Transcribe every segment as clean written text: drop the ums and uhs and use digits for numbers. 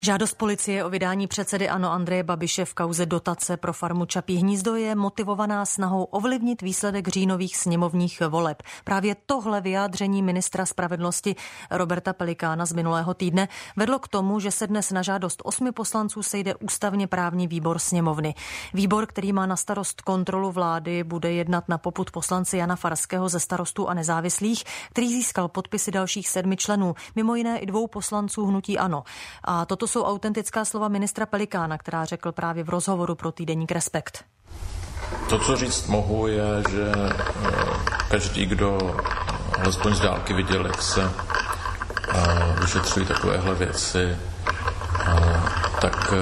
Žádost policie o vydání předsedy ANO Andreje Babiše v kauze dotace pro farmu Čapí hnízdo je motivovaná snahou ovlivnit výsledek říjnových sněmovních voleb. Právě tohle vyjádření ministra spravedlnosti Roberta Pelikána z minulého týdne vedlo k tomu, že se dnes na žádost 8 poslanců sejde ústavně právní výbor sněmovny. Výbor, který má na starost kontrolu vlády, bude jednat na popud poslance Jana Farského ze Starostů a nezávislých, který získal podpisy dalších 7 členů, mimo jiné i 2 poslanců hnutí ANO. A toto jsou autentická slova ministra Pelikána, která řekl právě v rozhovoru pro týdeník Respekt. To, co říct mohu, je, že každý, kdo alespoň z dálky viděl, jak se vyšetřují takovéhle věci, tak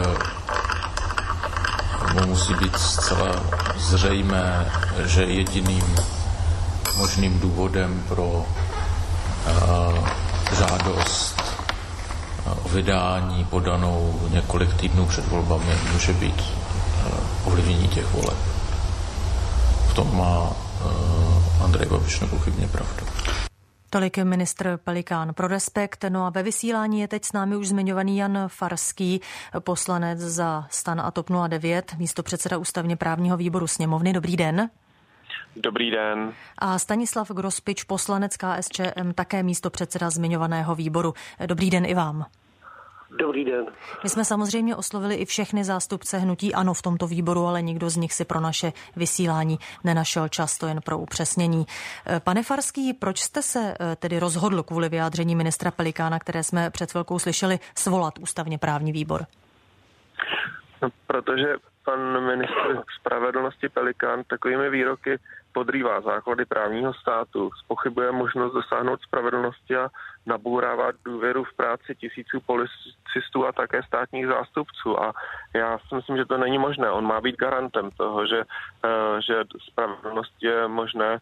mu musí být zcela zřejmé, že jediným možným důvodem pro žádost o vydání podanou několik týdnů před volbami může být ovlivnění těch voleb. V tom má Andrej Babiš nepochybně pravdu. Tolik ministr Pelikán pro Respekt. No a ve vysílání je teď s námi už zmiňovaný Jan Farský, poslanec za STAN a TOP 09, místopředseda ústavně právního výboru sněmovny. Dobrý den. Dobrý den. A Stanislav Grospič, poslanec KSČM, také místopředseda zmiňovaného výboru. Dobrý den i vám. Dobrý den. My jsme samozřejmě oslovili i všechny zástupce hnutí ANO v tomto výboru, ale nikdo z nich si pro naše vysílání nenašel čas, to jen pro upřesnění. Pane Farský, proč jste se tedy rozhodl kvůli vyjádření ministra Pelikána, které jsme před chvilkou slyšeli, svolat ústavně právní výbor? No, protože pan ministr spravedlnosti Pelikán takovými výroky podrývá základy právního státu, zpochybuje možnost dosáhnout spravedlnosti a nabourává důvěru v práci tisíců policistů a také státních zástupců. A já si myslím, že to není možné. On má být garantem toho, že spravedlnosti je možné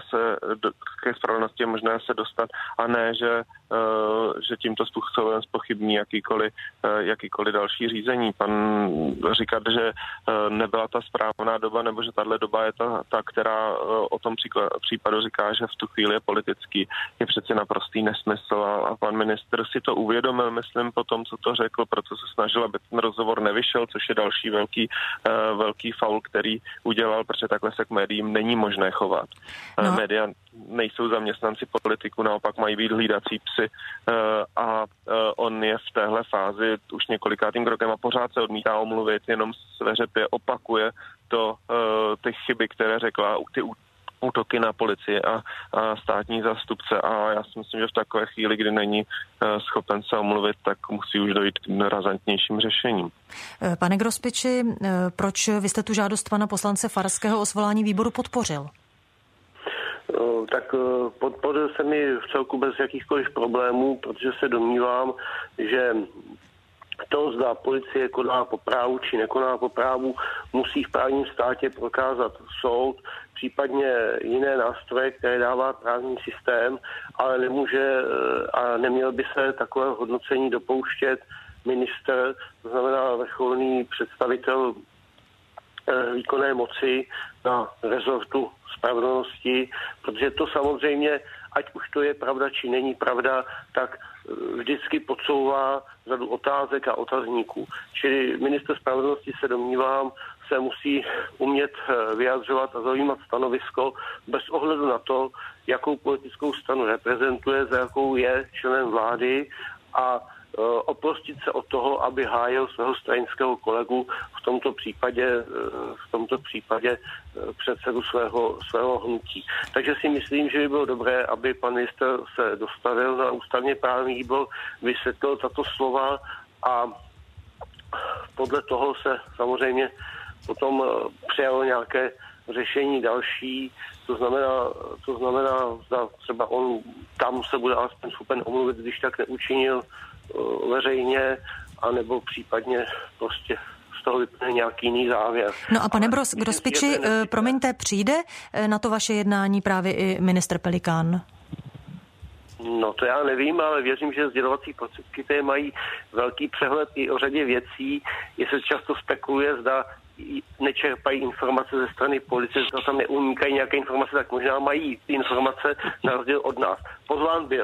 ke spravedlnosti je možné se dostat a ne, že tímto způsobem zpochybní jakýkoliv další řízení. Pan říkat, že nebyla ta správná doba, nebo že tahle doba je ta která o tom případu říká, že v tu chvíli je politický, je přeci naprostý nesmysl a pan ministr si to uvědomil, myslím, po tom, co to řekl, proto se snažil, aby ten rozhovor nevyšel, což je další velký faul, který udělal, protože takhle se k médiím není možné chovat. No. Média nejsou zaměstnanci politiku, naopak mají být hlídací psy a on je v téhle fázi už několikátým krokem a pořád se odmítá omluvit, jenom sveřepě opakuje ty chyby, které řekla, ty útoky na policii a státní zástupce a já si myslím, že v takové chvíli, kdy není schopen se omluvit, tak musí už dojít k razantnějším řešením. Pane Grospiči, proč vy jste tu žádost pana poslance Farského o svolání výboru podpořil? Tak podpořil jsem ji v celku bez jakýchkoliv problémů, protože se domnívám, že to, zda policie koná po právu či nekoná po právu, musí v právním státě prokázat soud, případně jiné nástroje, které dává právní systém, ale nemůže a neměl by se takové hodnocení dopouštět ministr, to znamená vrcholný představitel výkonné moci na rezortu spravedlnosti, protože to samozřejmě, ať už to je pravda, či není pravda, tak vždycky podsouvá řadu otázek a otazníků. Čili ministr spravedlnosti, se domnívám, se musí umět vyjadřovat a zaujímat stanovisko bez ohledu na to, jakou politickou stranu reprezentuje, za jakou je členem vlády a oprostit se od toho, aby hájil svého stranického kolegu, v tomto případě předsedu svého hnutí. Takže si myslím, že by bylo dobré, aby pan ministr se dostavil na ústavně právní výbor, vysvětlil tato slova a podle toho se samozřejmě potom přijalo nějaké řešení další, to znamená, zda třeba on tam se bude alespoň schopen omluvit, když tak neučinil veřejně, anebo případně prostě z toho vypne nějaký jiný závěr. No a pane Grospiči, promiňte, přijde na to vaše jednání právě i ministr Pelikán? No to já nevím, ale věřím, že sdělovací prostředky které mají velký přehled i o řadě věcí, jestli často spekuluje, zda nečerpají informace ze strany policie, zda tam neunikají nějaké informace, tak možná mají ty informace na rozdíl od nás. Pozván byl.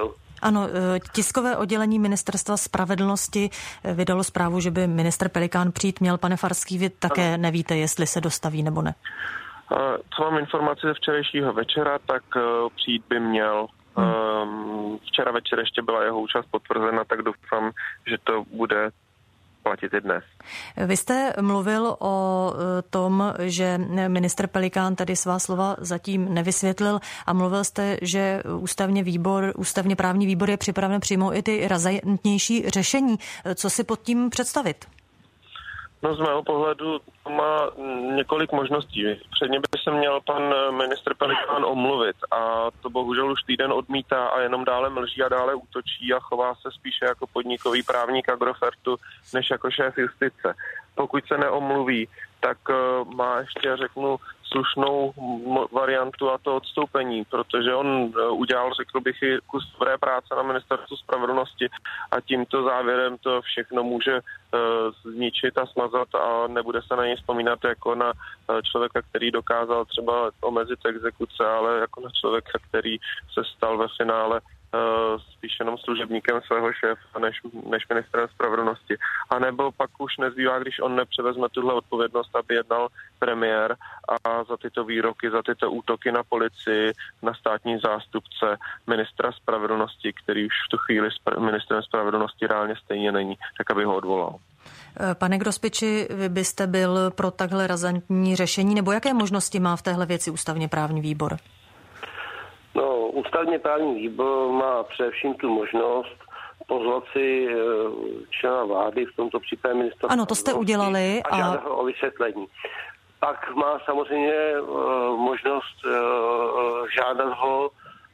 Ano, tiskové oddělení Ministerstva spravedlnosti vydalo zprávu, že by ministr Pelikán přijít měl. Pane Farský, vy také nevíte, jestli se dostaví nebo ne? Co mám informaci ze včerejšího večera, tak přijít by měl. Včera večer ještě byla jeho účast potvrzena, tak doufám, že to bude platit i dnes. Vy jste mluvil o tom, že ministr Pelikán tady svá slova zatím nevysvětlil a mluvil jste, že ústavně právní výbor je připraven přijmout i ty razantnější řešení. Co si pod tím představit? No z mého pohledu to má několik možností. Předně by se měl pan ministr Pelikán omluvit a to bohužel už týden odmítá a jenom dále mlží a dále útočí a chová se spíše jako podnikový právník Agrofertu, než jako šéf justice. Pokud se neomluví, tak má ještě, řeknu, slušnou variantu a to odstoupení, protože on udělal, řekl bych, i kus dobré práce na ministerstvu spravedlnosti a tímto závěrem to všechno může zničit a smazat a nebude se na něj vzpomínat jako na člověka, který dokázal třeba omezit exekuce, ale jako na člověka, který se stal ve finále spíš jenom služebníkem svého šéfa než ministrem spravedlnosti. A nebo pak už nezbývá, když on nepřevezme tuhle odpovědnost, aby jednal premiér a za tyto výroky, za tyto útoky na policii, na státní zástupce ministra spravedlnosti, který už v tu chvíli ministrem spravedlnosti reálně stejně není, tak aby ho odvolal. Pane Grospiči, vy byste byl pro takhle razantní řešení, nebo jaké možnosti má v téhle věci ústavně právní výbor? No, ústavně právní výbor má především tu možnost pozvat si člena vlády, v tomto případě ministra. Ano, to jste udělali. A žádat ho o vysvětlení. Pak má samozřejmě možnost žádat ho,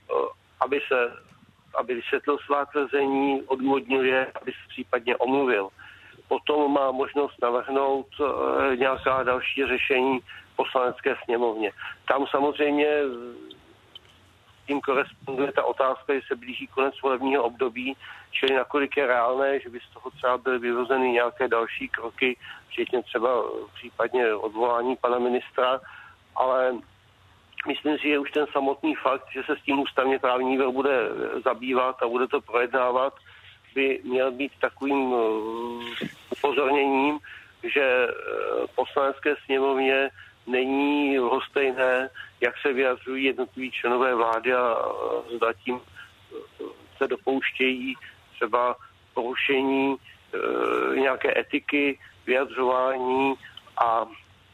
aby vysvětlil svá tvrzení, odůvodnil je, aby se případně omluvil. Potom má možnost navrhnout nějaká další řešení poslanecké sněmovně. Tam samozřejmě tím koresponduje ta otázka, že se blíží konec volebního období, čili nakolik je reálné, že by z toho třeba byly vyvozeny nějaké další kroky, včetně třeba případně odvolání pana ministra, ale myslím si, že už ten samotný fakt, že se s tím ústavně právní výbor bude zabývat a bude to projednávat, by měl být takovým upozorněním, že poslanecké sněmovně není lhostejné, jak se vyjadřují jednotliví členové vlády a zatím se dopouštějí třeba porušení nějaké etiky, vyjadřování a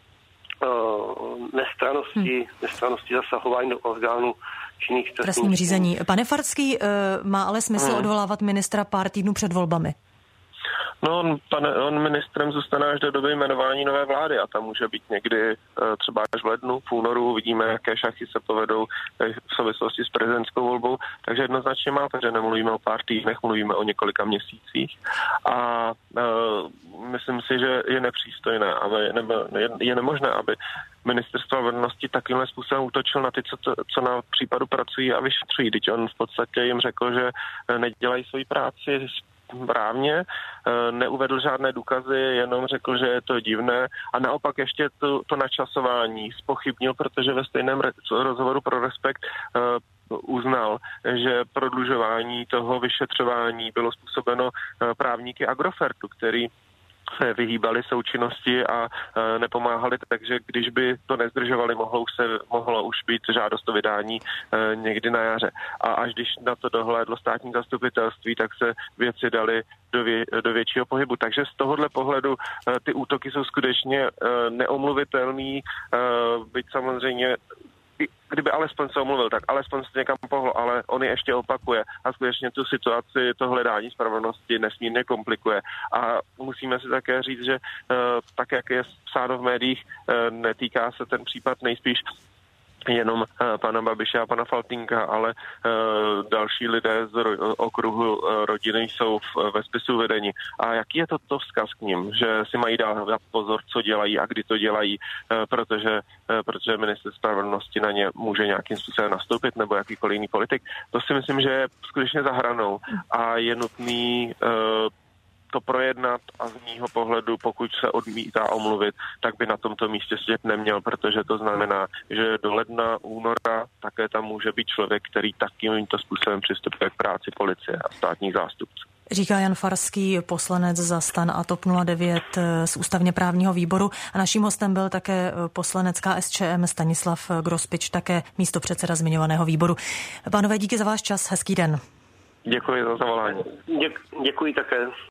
nestrannosti zasahování do orgánů činných trestním řízení. Pane Farský, má ale smysl odvolávat ministra pár týdnů před volbami? No, on ministrem zůstane až do doby jmenování nové vlády a tam může být někdy třeba až v lednu, v únoru, uvidíme, jaké šachy se povedou v souvislosti s prezidentskou volbou, takže jednoznačně má, takže nemluvíme o pár týdnech, mluvíme o několika měsících a myslím si, že je nepřístojné, je nemožné, aby ministr spravedlnosti takovýmhle způsobem útočil na ty, co na případu pracují a vyšetřují. Teď on v podstatě jim řekl, že nedělají svoji práci správně, neuvedl žádné důkazy, jenom řekl, že je to divné a naopak ještě to načasování zpochybnil, protože ve stejném rozhovoru pro Respekt uznal, že prodlužování toho vyšetřování bylo způsobeno právníky Agrofertu, který se vyhýbali součinnosti a nepomáhali, takže když by to nezdržovali, mohlo už být žádost o vydání někdy na jaře. A až když na to dohlédlo státní zastupitelství, tak se věci daly do většího pohybu. Takže z tohohle pohledu ty útoky jsou skutečně neomluvitelný, byť samozřejmě kdyby alespoň se omluvil, tak alespoň se někam pohlo, ale on je ještě opakuje a skutečně tu situaci, to hledání spravedlnosti nesmírně komplikuje. A musíme si také říct, že tak, jak je psáno v médiích, netýká se ten případ nejspíš jenom pana Babiše a pana Faltýnka, ale další lidé z okruhu rodiny jsou ve spisu vedení. A jaký je to vzkaz k nim? Že si mají dát pozor, co dělají a kdy to dělají, protože ministr spravedlnosti na ně může nějakým způsobem nastoupit nebo jakýkoliv jiný politik. To si myslím, že je skutečně za hranou a je nutný to projednat a z mýho pohledu, pokud se odmítá omluvit, tak by na tomto místě sedět neměl, protože to znamená, že do ledna, února také tam může být člověk, který takýmto způsobem přistupuje k práci policie a státních zástupců. Říká Jan Farský, poslanec za STAN a TOP 09 z ústavně právního výboru. A naším hostem byl také poslanec KSČM Stanislav Grospič, také místopředseda zmiňovaného výboru. Pánové, díky za váš čas, hezký den. Děkuji za zavolání. Děkuji také.